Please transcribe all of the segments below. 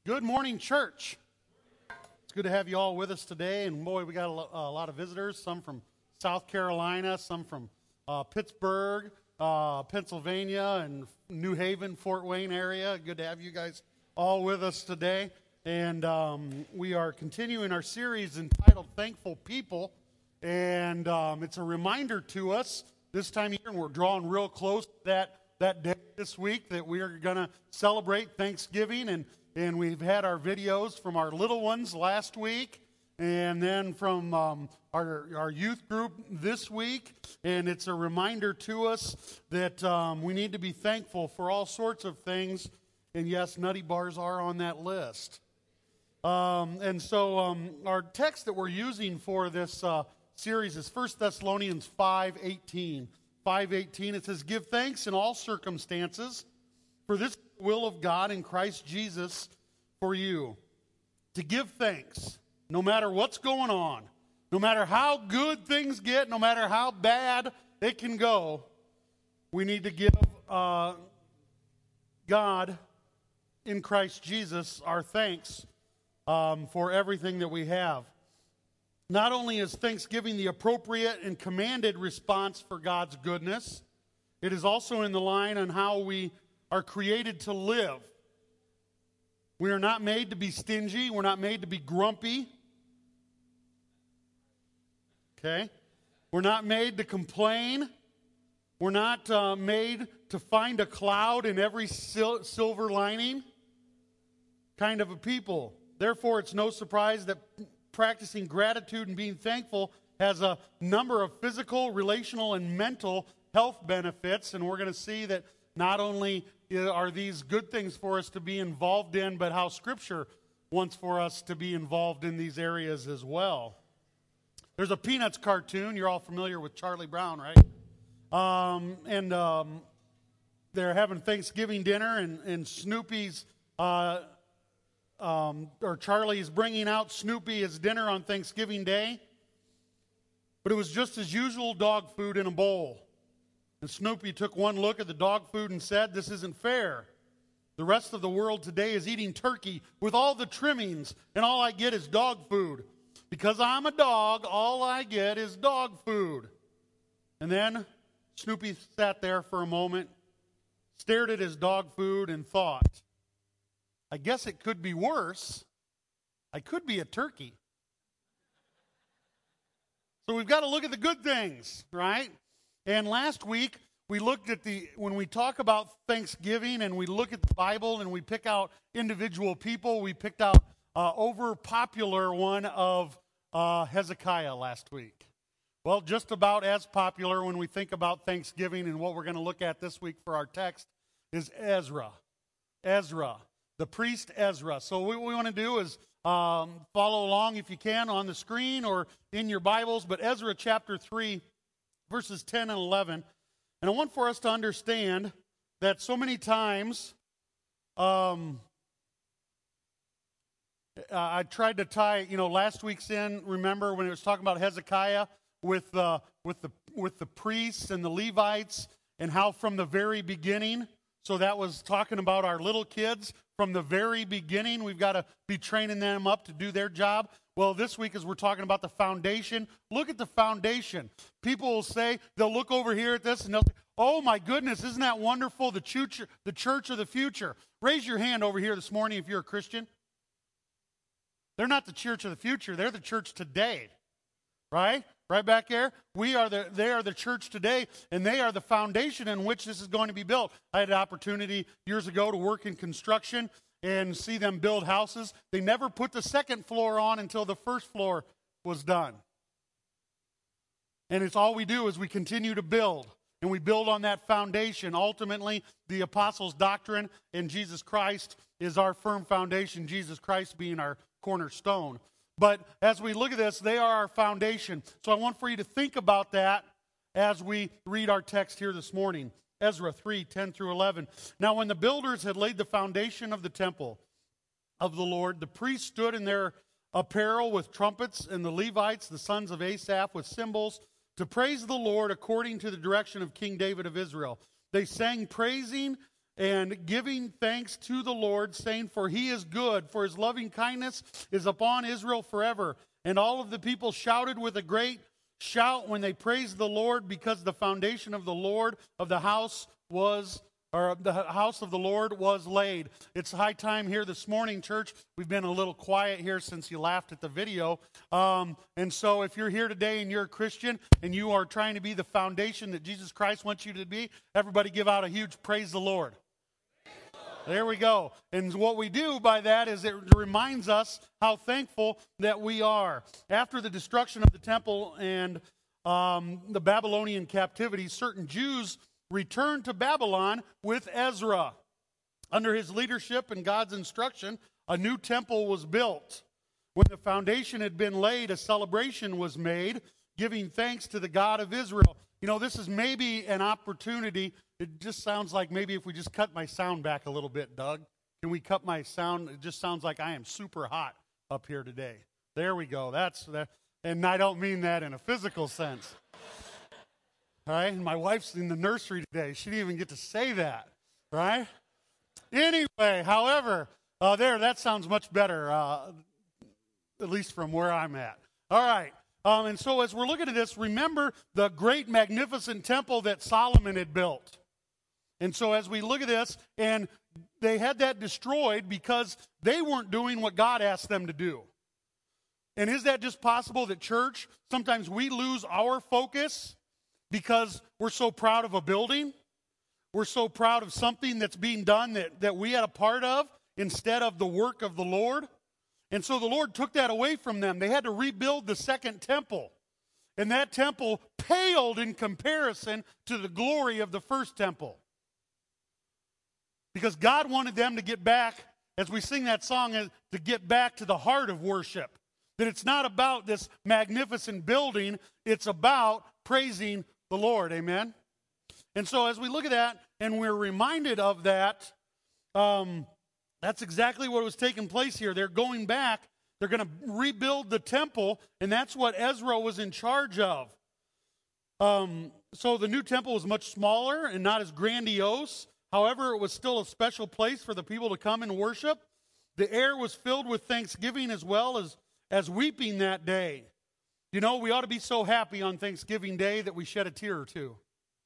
Good morning, church. It's good to have you all with us today. And boy, we got a lot of visitors, some from South Carolina, some from Pittsburgh, Pennsylvania, and New Haven, Fort Wayne area. Good to have you guys all with us today. And we are continuing our series entitled Thankful People. And it's a reminder to us this time of year, and we're drawing real close to that day this week that we are going to celebrate Thanksgiving. And we've had our videos from our little ones last week, and then from our youth group this week. And it's a reminder to us that we need to be thankful for all sorts of things. And yes, nutty bars are on that list. And so our text that we're using for this series is 1 Thessalonians 5:18. 5:18, it says, "Give thanks in all circumstances, for this is the will of God in Christ Jesus for you." To give thanks, no matter what's going on, no matter how good things get, no matter how bad it can go, we need to give God in Christ Jesus our thanks for everything that we have. Not only is thanksgiving the appropriate and commanded response for God's goodness, it is also in the line on how we are created to live. We are not made to be stingy. We're not made to be grumpy. Okay? We're not made to complain. We're not made to find a cloud in every silver lining kind of a people. Therefore, it's no surprise that practicing gratitude and being thankful has a number of physical, relational, and mental health benefits. And we're going to see that not only are these good things for us to be involved in, but how Scripture wants for us to be involved in these areas as well. There's a Peanuts cartoon. You're all familiar with Charlie Brown, right? They're having Thanksgiving dinner, and Snoopy's or Charlie is bringing out Snoopy his dinner on Thanksgiving Day. But it was just as usual dog food in a bowl. And Snoopy took one look at the dog food and said, "This isn't fair. The rest of the world today is eating turkey with all the trimmings, and all I get is dog food. Because I'm a dog, all I get is dog food." And then Snoopy sat there for a moment, stared at his dog food, and thought, "I guess it could be worse. I could be a turkey." So we've got to look at the good things, right? And last week, we looked at when we talk about Thanksgiving and we look at the Bible and we pick out individual people, we picked out over-popular one of Hezekiah last week. Well, just about as popular when we think about Thanksgiving, and what we're going to look at this week for our text is Ezra. Ezra. The priest Ezra. So what we want to do is follow along if you can on the screen or in your Bibles. But Ezra chapter 3, verses 10 and 11. And I want for us to understand that so many times I tried to tie, last week's remember when it was talking about Hezekiah with the priests and the Levites, and how from the very beginning, so that was talking about our little kids. From the very beginning, we've got to be training them up to do their job. Well, this week, as we're talking about the foundation, look at the foundation. People will say, they'll look over here at this, and they'll say, "Oh my goodness, isn't that wonderful, the church of the future." Raise your hand over here this morning if you're a Christian. They're not the church of the future, they're the church today. Right? Right back there. They are the church today, and they are the foundation in which this is going to be built. I had an opportunity years ago to work in construction and see them build houses. They never put the second floor on until the first floor was done. And it's all we do is we continue to build, and we build on that foundation. Ultimately, the apostles' doctrine in Jesus Christ is our firm foundation, Jesus Christ being our cornerstone. But as we look at this, they are our foundation. So I want for you to think about that as we read our text here this morning. Ezra 3, 10 through 11. "Now when the builders had laid the foundation of the temple of the Lord, the priests stood in their apparel with trumpets, and the Levites, the sons of Asaph, with cymbals, to praise the Lord according to the direction of King David of Israel. They sang praising and giving thanks to the Lord, saying, "For he is good, for his loving kindness is upon Israel forever." And all of the people shouted with a great shout when they praised the Lord, because the foundation of the Lord of the house was, or the house of the Lord was laid. It's high time here this morning, church. We've been a little quiet here since you laughed at the video. And so if you're here today and you're a Christian and you are trying to be the foundation that Jesus Christ wants you to be, everybody give out a huge praise the Lord. There we go. And what we do by that is it reminds us how thankful that we are. After the destruction of the temple and the Babylonian captivity, certain Jews returned to Babylon with Ezra. Under his leadership and God's instruction, a new temple was built. When the foundation had been laid, a celebration was made, giving thanks to the God of Israel. You know, this is maybe an opportunity. It just sounds like maybe if we just cut my sound back a little bit, Doug. Can we cut my sound? It just sounds like I am super hot up here today. There we go. That's that. And I don't mean that in a physical sense. All right? And my wife's in the nursery today. She didn't even get to say that. Right? Anyway, however, that sounds much better, at least from where I'm at. All right. And so as we're looking at this, remember the great, magnificent temple that Solomon had built. And so as we look at this, and they had that destroyed because they weren't doing what God asked them to do. And is that just possible that, church, sometimes we lose our focus because we're so proud of a building? We're so proud of something that's being done that we had a part of instead of the work of the Lord. And so the Lord took that away from them. They had to rebuild the second temple. And that temple paled in comparison to the glory of the first temple. Because God wanted them to get back, as we sing that song, to get back to the heart of worship. That it's not about this magnificent building, it's about praising the Lord. Amen? And so as we look at that, and we're reminded of that, that's exactly what was taking place here. They're going back. They're going to rebuild the temple, and that's what Ezra was in charge of. So the new temple was much smaller and not as grandiose. However, it was still a special place for the people to come and worship. The air was filled with thanksgiving as well as weeping that day. You know, we ought to be so happy on Thanksgiving Day that we shed a tear or two.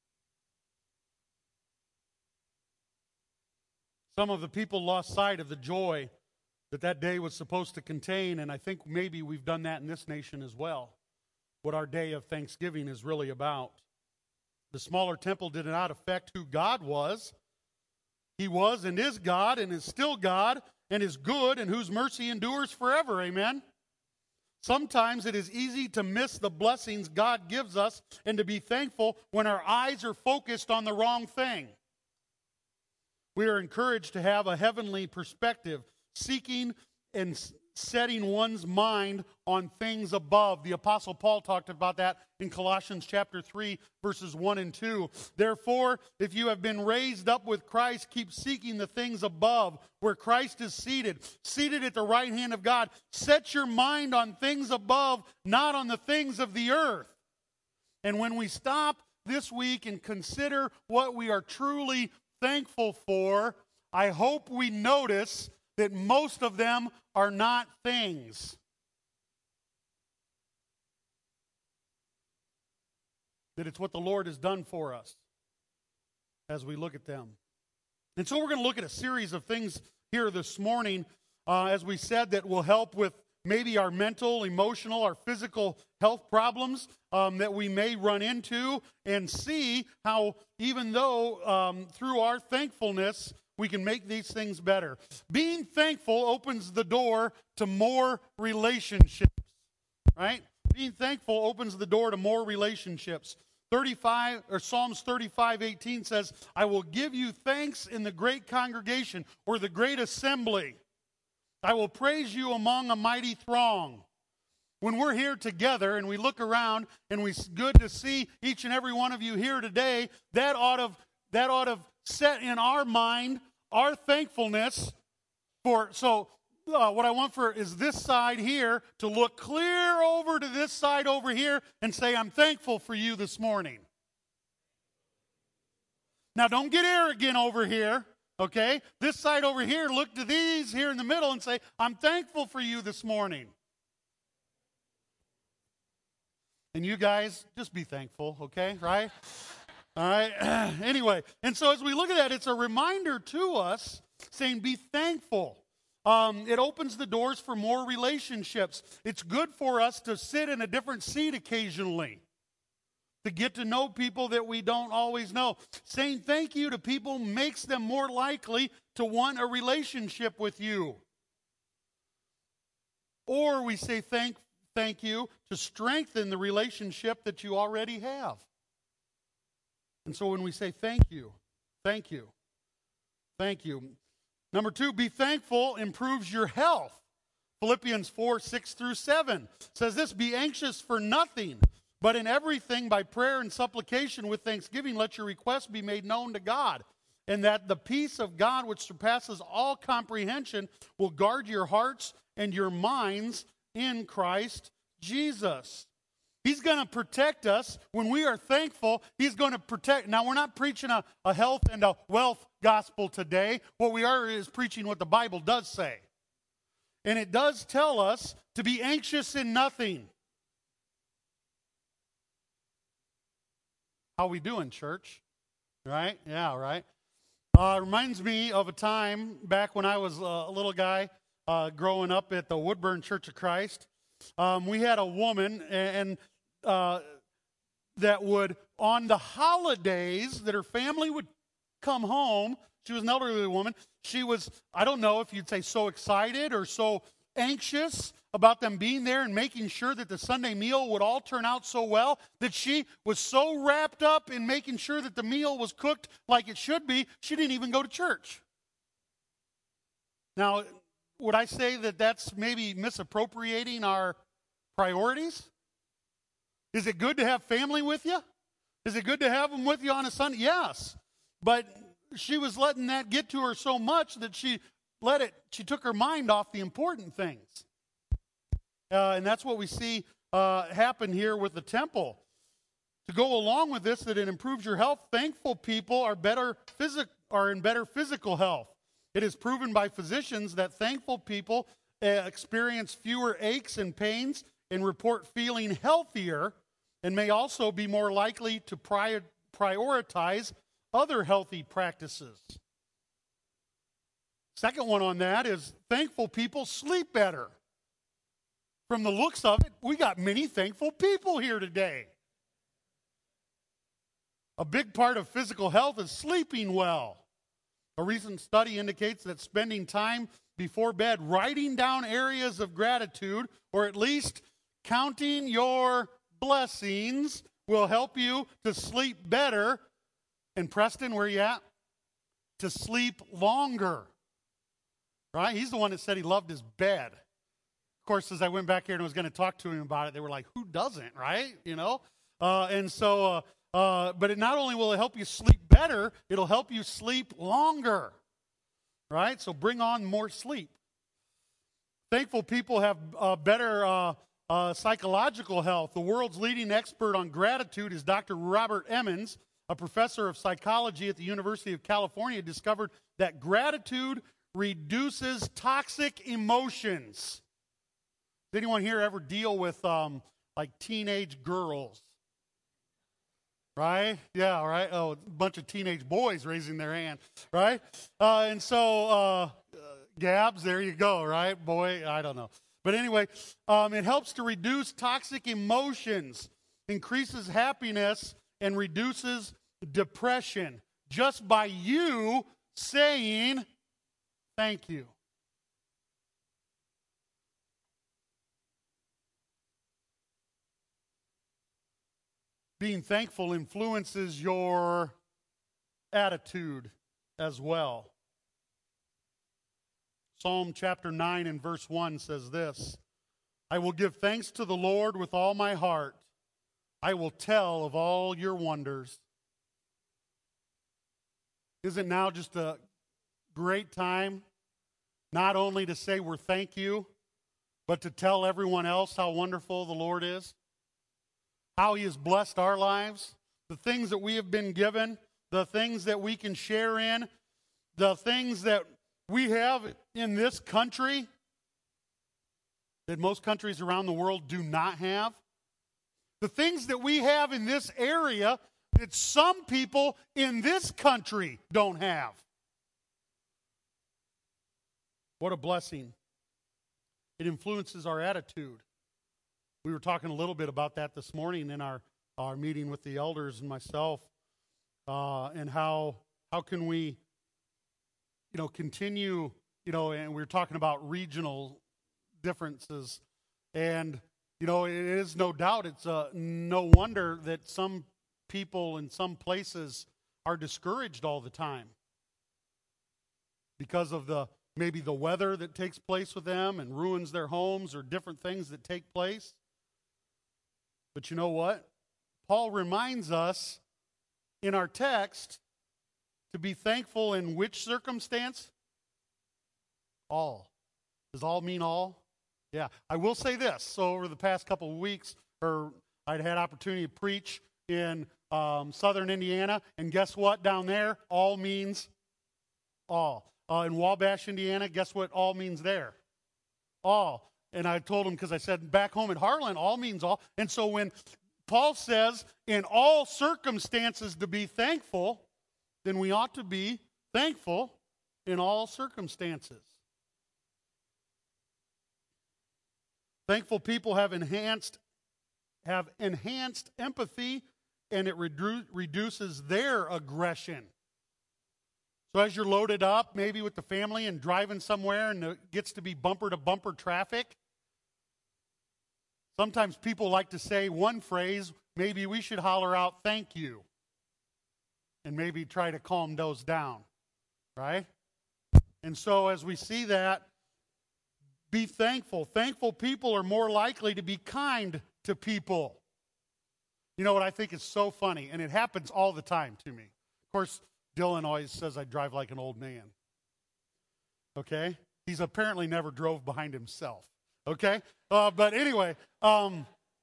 Some of the people lost sight of the joy that day was supposed to contain, and I think maybe we've done that in this nation as well, what our day of Thanksgiving is really about. The smaller temple did not affect who God was. He was and is God and is still God and is good and whose mercy endures forever. Amen? Sometimes it is easy to miss the blessings God gives us and to be thankful when our eyes are focused on the wrong thing. We are encouraged to have a heavenly perspective, seeking and setting one's mind on things above. The Apostle Paul talked about that in Colossians chapter 3, verses 1 and 2. Therefore, if you have been raised up with Christ, keep seeking the things above, where Christ is seated at the right hand of God. Set your mind on things above, not on the things of the earth. And when we stop this week and consider what we are truly thankful for, I hope we notice that most of them are not things. That it's what the Lord has done for us as we look at them. And so we're going to look at a series of things here this morning, as we said, that will help with maybe our mental, emotional, our physical health problems that we may run into, and see how even though through our thankfulness we can make these things better. Being thankful opens the door to more relationships, right? Being thankful opens the door to more relationships. Psalms 35:18 says, I will give you thanks in the great congregation or the great assembly. I will praise you among a mighty throng. When we're here together and we look around and it's good to see each and every one of you here today, that ought to set in our mind our thankfulness for. So what I want for is this side here to look clear over to this side over here and say, I'm thankful for you this morning. Now don't get arrogant over here. Okay? This side over here, look to these here in the middle and say, I'm thankful for you this morning. And you guys, just be thankful, okay? Right? All right? Anyway, and so as we look at that, it's a reminder to us saying, be thankful. It opens the doors for more relationships. It's good for us to sit in a different seat occasionally, to get to know people that we don't always know. Saying thank you to people makes them more likely to want a relationship with you. Or we say thank you to strengthen the relationship that you already have. And so when we say thank you, thank you, thank you. Number 2, be thankful improves your health. Philippians 4:6-7 says this, be anxious for nothing, but in everything by prayer and supplication with thanksgiving, let your requests be made known to God. And that the peace of God, which surpasses all comprehension, will guard your hearts and your minds in Christ Jesus. He's going to protect us. When we are thankful, He's going to protect. Now, we're not preaching a health and a wealth gospel today. What we are is preaching what the Bible does say. And it does tell us to be anxious in nothing. How we doing, church? Right? Yeah, right. Reminds me of a time back when I was a little guy growing up at the Woodburn Church of Christ. We had a woman and that would, on the holidays that her family would come home, she was an elderly woman, she was, I don't know if you'd say so excited or so anxious about them being there and making sure that the Sunday meal would all turn out so well, that she was so wrapped up in making sure that the meal was cooked like it should be, she didn't even go to church. Now, would I say that that's maybe misappropriating our priorities? Is it good to have family with you? Is it good to have them with you on a Sunday? Yes. But she was letting that get to her so much that she took her mind off the important things. And that's what we see happen here with the temple. To go along with this, that it improves your health, thankful people are in better physical health. It is proven by physicians that thankful people experience fewer aches and pains and report feeling healthier, and may also be more likely to prioritize other healthy practices. Second one on that is thankful people sleep better. From the looks of it, we got many thankful people here today. A big part of physical health is sleeping well. A recent study indicates that spending time before bed writing down areas of gratitude, or at least counting your blessings, will help you to sleep better. And Preston, where you at? To sleep longer. Right? He's the one that said he loved his bed. Of course, as I went back here and was going to talk to him about it, they were like, who doesn't, right? You know? But it not only will it help you sleep better, it'll help you sleep longer. Right? So bring on more sleep. Thankful people have better psychological health. The world's leading expert on gratitude is Dr. Robert Emmons, a professor of psychology at the University of California, discovered that gratitude reduces toxic emotions. Does anyone here ever deal with like teenage girls? Right? Yeah, right? Oh, a bunch of teenage boys raising their hand, right? And so, Gabs, there you go, right? Boy, I don't know. But anyway, it helps to reduce toxic emotions, increases happiness, and reduces depression just by you saying thank you. Being thankful influences your attitude as well. Psalm chapter 9 and verse 1 says this, I will give thanks to the Lord with all my heart. I will tell of all your wonders. Isn't now just a great time not only to say we're thank you, but to tell everyone else how wonderful the Lord is? How He has blessed our lives, the things that we have been given, the things that we can share in. the things that we have in this country that most countries around the world do not have. The things that we have in this area that some people in this country don't have. What a blessing. It influences our attitude. We were talking a little bit about that this morning in our meeting with the elders and myself, and how can we, continue, and we were talking about regional differences, and it is no doubt, it's no wonder that some people in some places are discouraged all the time because of maybe the weather that takes place with them and ruins their homes, or different things that take place. But you know what? Paul reminds us in our text to be thankful in which circumstance? All. Does all mean all? Yeah. I will say this. So over the past couple of weeks, I'd had opportunity to preach in southern Indiana, and guess what down there? All means all. In Wabash, Indiana, guess what all means there? All. And I told them, because I said back home at Harlan, all means all. And so when Paul says in all circumstances to be thankful, then we ought to be thankful in all circumstances. Thankful people have enhanced empathy, and it reduces their aggression. So as you're loaded up, maybe with the family and driving somewhere, and it gets to be bumper-to-bumper traffic, sometimes people like to say one phrase, maybe we should holler out, "Thank you," and maybe try to calm those down, right? And so as we see that, be thankful. Thankful people are more likely to be kind to people. You know what I think is so funny, and it happens all the time to me. Of course, Dylan always says I drive like an old man. Okay? He's apparently never drove behind himself. Okay? But anyway, and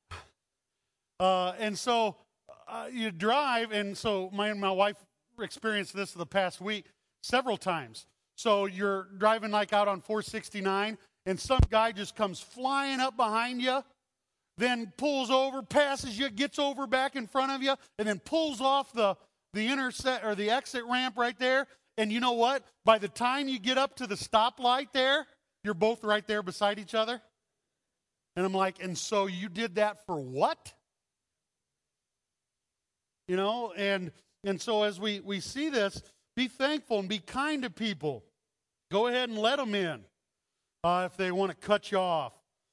so you drive, and so my wife experienced this the past week several times. So you're driving like out on 469, and some guy just comes flying up behind you, then pulls over, passes you, gets over back in front of you, and then pulls off the exit ramp right there. And you know what? By the time you get up to the stoplight there, you're both right there beside each other. And I'm like, and so you did that for what? And so as we see this, be thankful and be kind to people. Go ahead and let them in if they want to cut you off.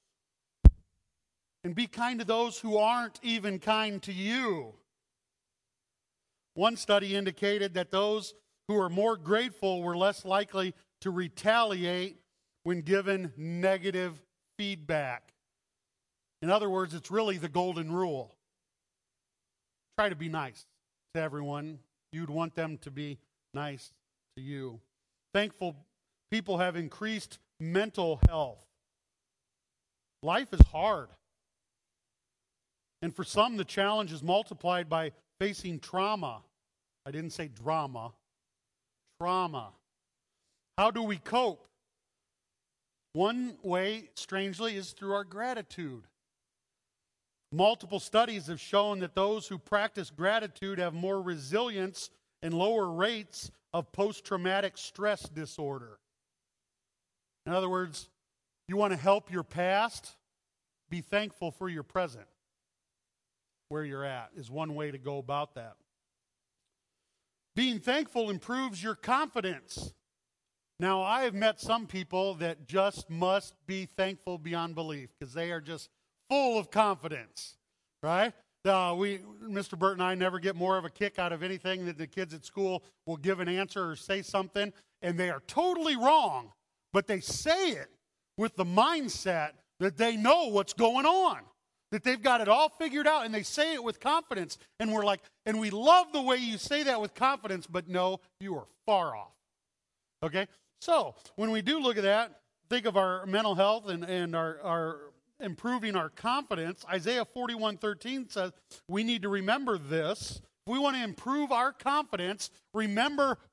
And be kind to those who aren't even kind to you. One study indicated that those who are more grateful were less likely to retaliate when given negative feedback. In other words, it's really the golden rule. Try to be nice to everyone. You'd want them to be nice to you. Thankful people have increased mental health. Life is hard. And for some, the challenge is multiplied by facing trauma. I didn't say drama. Trauma. How do we cope? One way, strangely, is through our gratitude. Multiple studies have shown that those who practice gratitude have more resilience and lower rates of post-traumatic stress disorder. In other words, you want to help your past? Be thankful for your present. Where you're at is one way to go about that. Being thankful improves your confidence. Now, I have met some people that just must be thankful beyond belief because they are just full of confidence, right? Mr. Burt and I never get more of a kick out of anything that the kids at school will give an answer or say something, and they are totally wrong, but they say it with the mindset that they know what's going on, that they've got it all figured out, and they say it with confidence. And we're like, and we love the way you say that with confidence, but no, you are far off. Okay? So, when we do look at that, think of our mental health and our improving our confidence. Isaiah 41:13 says we need to remember this. If we want to improve our confidence, remember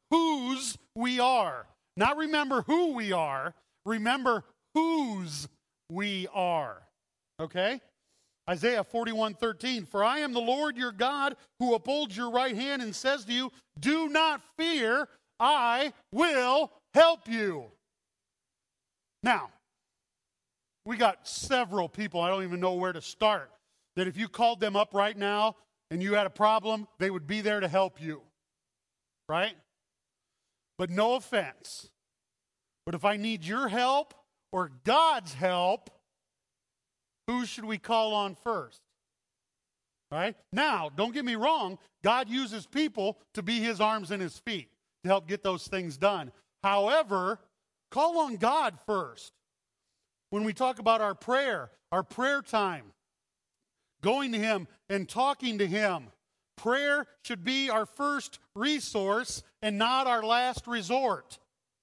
whose we are. Not remember who we are, remember whose we are. Okay? Isaiah 41:13, for I am the Lord your God who upholds your right hand and says to you, do not fear, I will help you. Now, we got several people, I don't even know where to start, that if you called them up right now and you had a problem, they would be there to help you. Right? But no offense. But if I need your help or God's help, who should we call on first? Right? Now, don't get me wrong, God uses people to be his arms and his feet to help get those things done. However, call on God first. When we talk about our prayer time, going to him and talking to him, prayer should be our first resource and not our last resort.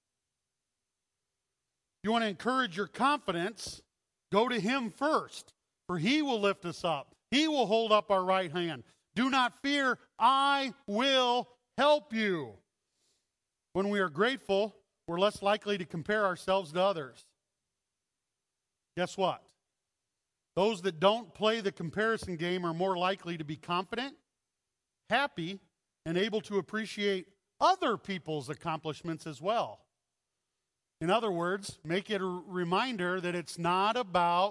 You want to encourage your confidence, go to him first, for he will lift us up. He will hold up our right hand. Do not fear, I will help you. When we are grateful, we're less likely to compare ourselves to others. Guess what? Those that don't play the comparison game are more likely to be confident, happy, and able to appreciate other people's accomplishments as well. In other words, make it a reminder that it's not about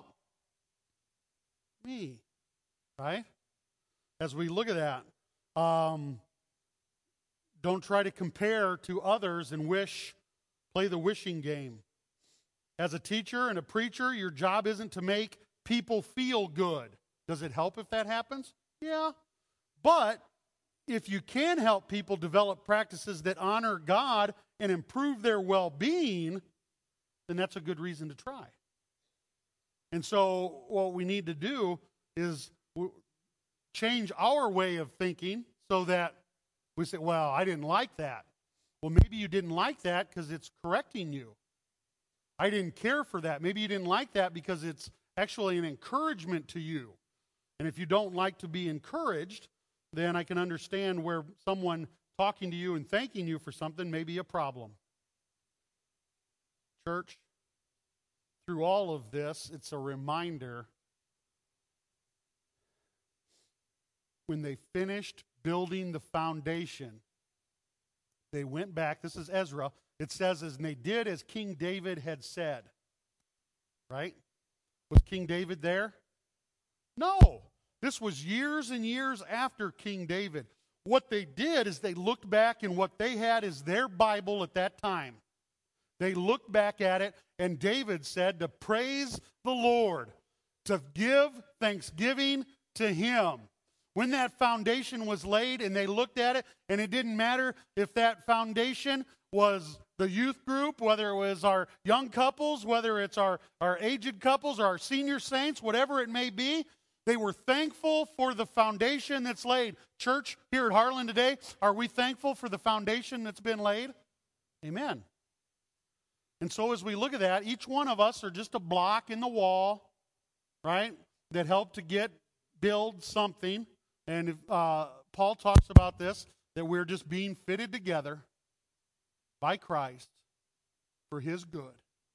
me, right? As we look at that, don't try to compare to others and play the wishing game. As a teacher and a preacher, your job isn't to make people feel good. Does it help if that happens? Yeah. But if you can help people develop practices that honor God and improve their well-being, then that's a good reason to try. And so what we need to do is change our way of thinking so that we say, well, I didn't like that. Well, maybe you didn't like that because it's correcting you. I didn't care for that. Maybe you didn't like that because it's actually an encouragement to you. And if you don't like to be encouraged, then I can understand where someone talking to you and thanking you for something may be a problem. Church, through all of this, it's a reminder when they finished building the foundation, they went back. This is Ezra. It says, and they did as King David had said. Right? Was King David there? No. This was years and years after King David. What they did is they looked back, and what they had is their Bible at that time. They looked back at it, and David said to praise the Lord, to give thanksgiving to him. When that foundation was laid and they looked at it, and it didn't matter if that foundation was the youth group, whether it was our young couples, whether it's our aged couples or our senior saints, whatever it may be, they were thankful for the foundation that's laid. Church, here at Harlan today, are we thankful for the foundation that's been laid? Amen. And so as we look at that, each one of us are just a block in the wall, right, that help to build something. And Paul talks about this, that we're just being fitted together by Christ for his good.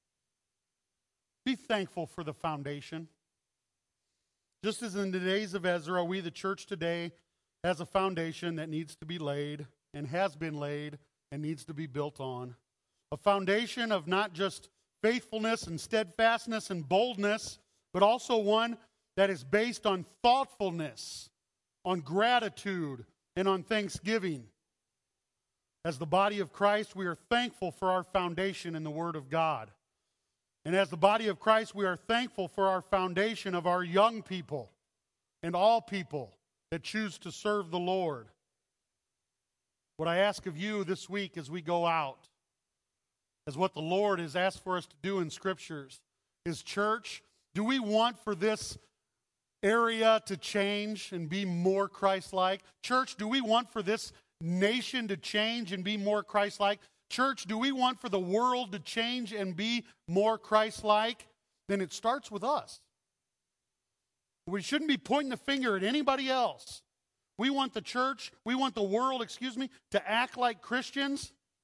Be thankful for the foundation. Just as in the days of Ezra, we, the church today, has a foundation that needs to be laid and has been laid and needs to be built on. A foundation of not just faithfulness and steadfastness and boldness, but also one that is based on thoughtfulness, on gratitude, and on thanksgiving. As the body of Christ, we are thankful for our foundation in the Word of God. And as the body of Christ, we are thankful for our foundation of our young people and all people that choose to serve the Lord. What I ask of you this week as we go out, as what the Lord has asked for us to do in Scriptures, is church, do we want for this area to change and be more Christ-like? Church, do we want for this nation to change and be more Christ-like? Church, do we want for the world to change and be more Christ-like? Then it starts with us. We shouldn't be pointing the finger at anybody else. We want the church, we want the world, to act like Christians.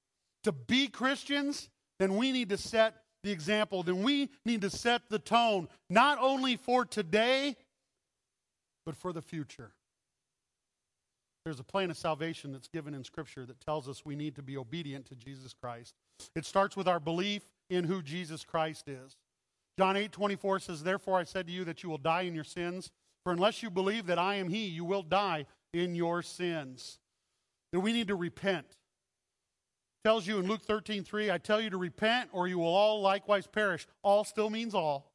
to be Christians, then we need to set the example. Then we need to set the tone, not only for today, but for the future. There's a plan of salvation that's given in Scripture that tells us we need to be obedient to Jesus Christ. It starts with our belief in who Jesus Christ is. John 8:24 says, "Therefore I said to you that you will die in your sins, for unless you believe that I am He, you will die in your sins." That we need to repent. It tells you in Luke 13:3, "I tell you to repent, or you will all likewise perish." All still means all.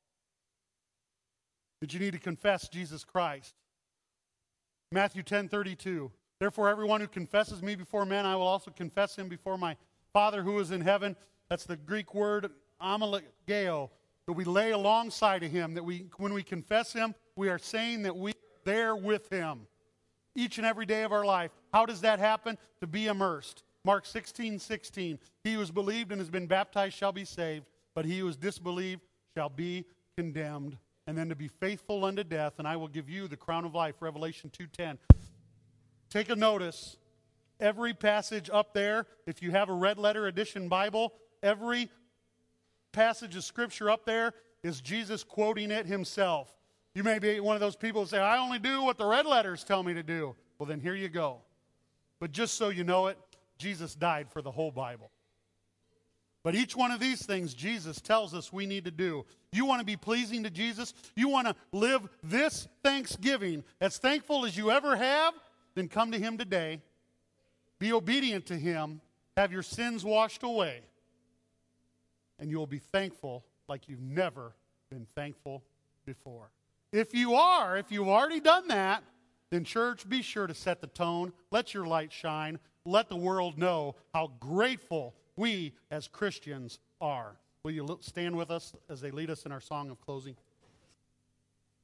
That you need to confess Jesus Christ. Matthew 10:32, "Therefore everyone who confesses me before men, I will also confess him before my Father who is in heaven." That's the Greek word homologeo, that we lay alongside of him, that when we confess him, we are saying that we are there with him each and every day of our life. How does that happen? To be immersed. Mark 16:16, "He who has believed and has been baptized shall be saved, but he who has disbelieved shall be condemned." And then to be faithful unto death, and I will give you the crown of life, Revelation 2:10. Take a notice. Every passage up there, if you have a red letter edition Bible, every passage of Scripture up there is Jesus quoting it himself. You may be one of those people who say, "I only do what the red letters tell me to do." Well, then here you go. But just so you know it, Jesus died for the whole Bible. But each one of these things Jesus tells us we need to do. You want to be pleasing to Jesus? You want to live this Thanksgiving as thankful as you ever have? Then come to him today. Be obedient to him. Have your sins washed away. And you'll be thankful like you've never been thankful before. If you've already done that, then church, be sure to set the tone. Let your light shine. Let the world know how grateful we as Christians are. Will you stand with us as they lead us in our song of closing?